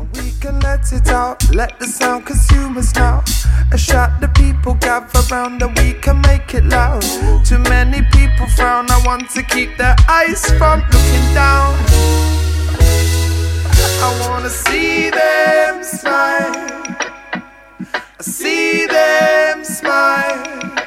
We can let it out, let the sound consume us now. A shot, the people gather round and we can make it loud. Too many people frown, I want to keep their eyes from looking down. I wanna see them smile, I see them smile.